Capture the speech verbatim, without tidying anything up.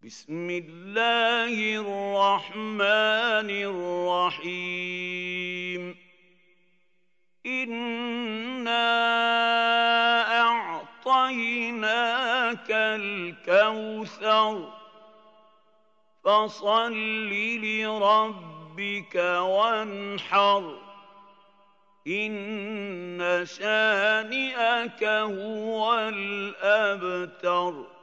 بسم الله الرحمن الرحيم إنا أعطيناك الكوثر فصل لربك وانحر إن شانئك هو الأبتر